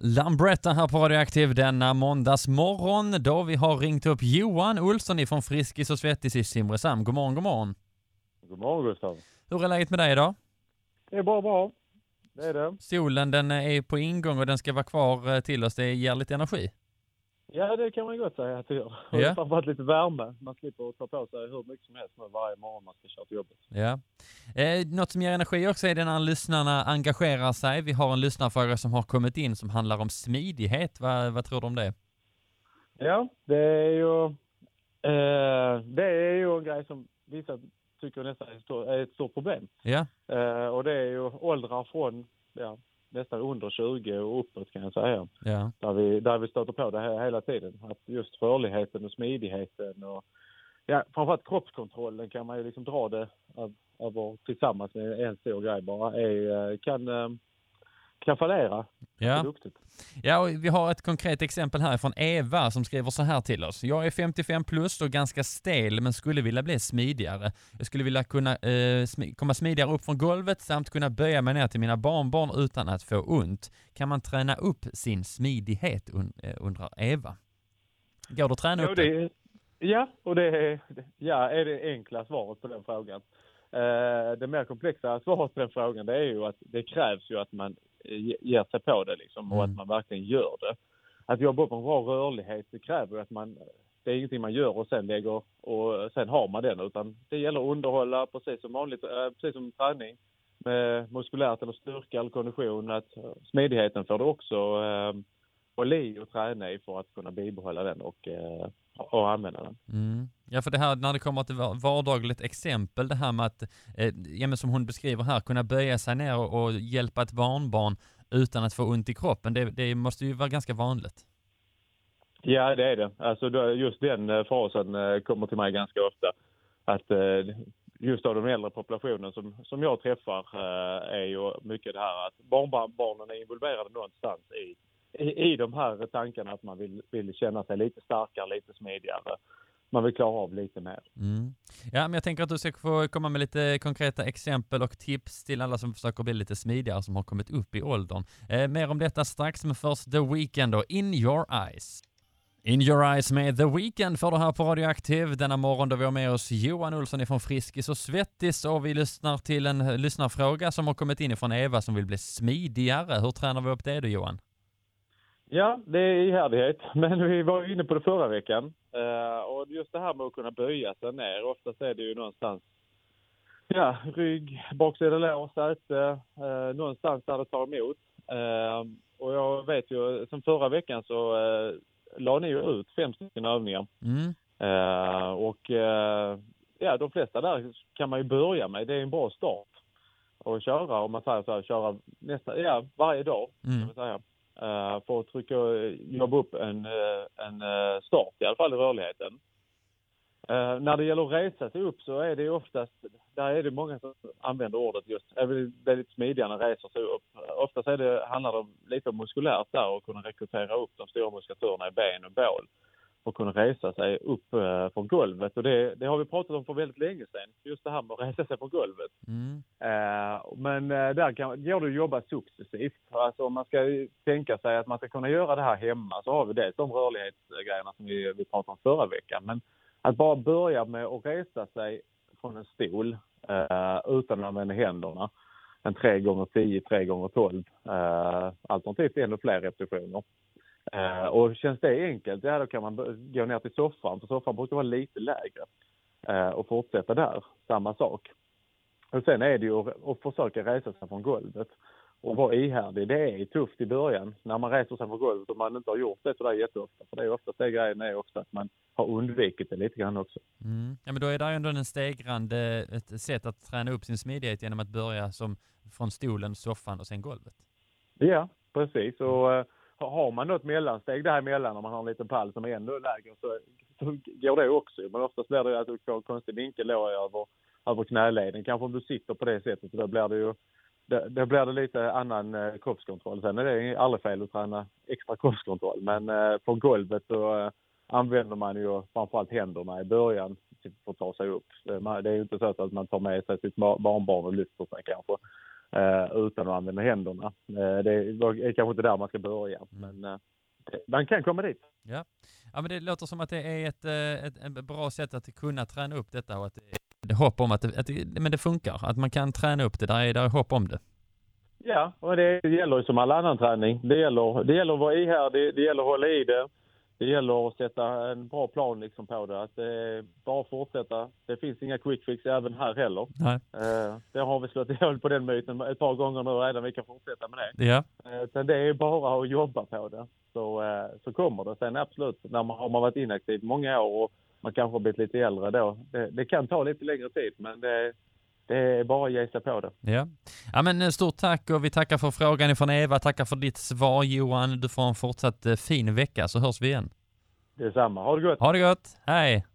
Lambretta här på Radioaktiv denna måndagsmorgon då vi har ringt upp Johan Olsson ifrån Friskis och Svettis i Simrishamn. God morgon, god morgon. God morgon Gustav. Hur är läget med dig idag? Det är bara bra. Det är det. Solen den är på ingång och den ska vara kvar till oss. Det ger lite energi. Ja, det kan man gott säga att det gör. Och det har framförallt lite värme. Man slipper ta på sig hur mycket som helst varje morgon man ska köra till jobbet. Ja. Något som ger energi också är det när lyssnarna engagerar sig. Vi har en lyssnarfråga som har kommit in som handlar om smidighet. Vad tror du om det? Ja, det är ju en grej som vissa tycker nästan är ett stort problem. Ja. Och det är ju åldrar från nästan under 20 och uppåt kan jag säga. Ja. Där vi stöter på det här hela tiden. Att just rörligheten och smidigheten och framförallt kroppskontrollen kan man ju liksom dra det över tillsammans med en stor grej bara. Kan fallera. Ja. Ja, och vi har ett konkret exempel här från Eva som skriver så här till oss. Jag är 55 plus och ganska stel men skulle vilja bli smidigare. Jag skulle vilja kunna komma smidigare upp från golvet samt kunna böja mig ner till mina barnbarn utan att få ont. Kan man träna upp sin smidighet, undrar Eva. Går det att träna upp det? Ja, och det är det enkla svaret på den frågan. Det mer komplexa svaret på den frågan det är ju att det krävs ju att man ger sig på det liksom, och att man verkligen gör det. Att jobba upp en bra rörlighet det kräver att det är ingenting man gör och sen lägger och sen har man den, utan det gäller att underhålla precis som vanligt, precis som träning med muskulärt eller styrka eller kondition, att smidigheten får det också och li och träna i för att kunna bibehålla den och använda den. Mm. Ja, för det här när det kommer till vardagligt exempel, det här med att som hon beskriver här, kunna böja sig ner och hjälpa ett barnbarn utan att få ont i kroppen, det måste ju vara ganska vanligt. Ja, det är det. Alltså just den frasen kommer till mig ganska ofta. Att just av den äldre populationen som jag träffar är ju mycket det här att barnen är involverade någonstans i de här tankarna att man vill känna sig lite starkare, lite smidigare. Man vill klara av lite mer. Mm. Ja, men jag tänker att du ska få komma med lite konkreta exempel och tips till alla som försöker bli lite smidigare som har kommit upp i åldern. Mer om detta strax, men först The Weeknd och In Your Eyes. In Your Eyes med The Weeknd får du här på Radioaktiv denna morgon då vi har med oss Johan Olsson från Friskis och Svettis och vi lyssnar till en lyssnarfråga som har kommit in från Eva som vill bli smidigare. Hur tränar vi upp det då, Johan? Ja, det är ihärdighet. Men vi var inne på det förra veckan. Och just det här med att kunna böja sig ner. Oftast är det ju någonstans rygg, baksida lår, säte. Någonstans där det tar emot. Och jag vet ju, som förra veckan så la ni ju ut 5 stycken övningar. Mm. De flesta där kan man ju börja med. Det är en bra start. Och köra, om man säger så här, köra nästan varje dag. Kan man säga. För att jobba upp en start i alla fall i rörligheten. När det gäller att resa sig upp så är det oftast, där är det många som använder ordet just, är väldigt smidiga när reser sig upp. Oftast handlar det lite om muskulärt där och kunna rekrytera upp de stora muskulaturerna i ben och bål och kunna resa sig upp från golvet. Och det har vi pratat om för väldigt länge sedan. Just det här med att resa sig från golvet. Mm. Men där går det att jobba successivt. Alltså om man ska tänka sig att man ska kunna göra det här hemma så har vi dels de rörlighetsgrejerna som vi pratade om förra veckan. Men att bara börja med att resa sig från en stol utan att använda händerna. En 3x10, 3x12. Alternativt ännu fler repetitioner. Och känns det enkelt, då kan man gå ner till soffan. För soffan brukar vara lite lägre. Och fortsätta där. Samma sak. Och sen är det ju att försöka resa sig från golvet. Och vara ihärdig. Det är tufft i början. När man reser sig från golvet och man inte har gjort det så där jätteofta. För det är oftast det grejen är också att man har undvikit det lite grann också. Mm. Ja, men då är det ändå en stegrande ett sätt att träna upp sin smidighet genom att börja från stolen, soffan och sen golvet. Ja, precis. Och har man något mellansteg däremellan om man har en liten pall som är ännu lägre så går det också. Men oftast blir det att du får konstig vinkel över knäleden. Kanske om du sitter på det sättet så då blir det lite annan kroppskontroll. Sen är det aldrig fel att träna extra kroppskontroll. Men på golvet så använder man ju framförallt händerna i början för att ta sig upp. Det är ju inte så att man tar med sig sitt barnbarn och lyfter sig kanske. utan att använda händerna. Det är kanske inte där man ska börja, men man kan komma dit. Ja, men det låter som att det är ett bra sätt att kunna träna upp detta och att det är hopp om att men det funkar. Att man kan träna upp det, där är hopp om det. Ja, och det gäller ju som all annan träning. Det gäller att vara ihärdig, det gäller att hålla i det. Det gäller att sätta en bra plan liksom på det. Att bara fortsätta. Det finns inga quick fix även här heller. Nej. Det har vi slått ihål på den myten ett par gånger nu redan. Vi kan fortsätta med det. Ja. Sen det är bara att jobba på det. Så kommer det. Sen absolut, har man varit inaktiv många år och man kanske har blivit lite äldre då. Det kan ta lite längre tid, men det är bara att ge sig på det. Ja, men stort tack, och vi tackar för frågan ifrån Eva. Tackar för ditt svar, Johan. Du får en fortsatt fin vecka, så hörs vi igen. Detsamma. Ha det gott. Ha det gott. Hej.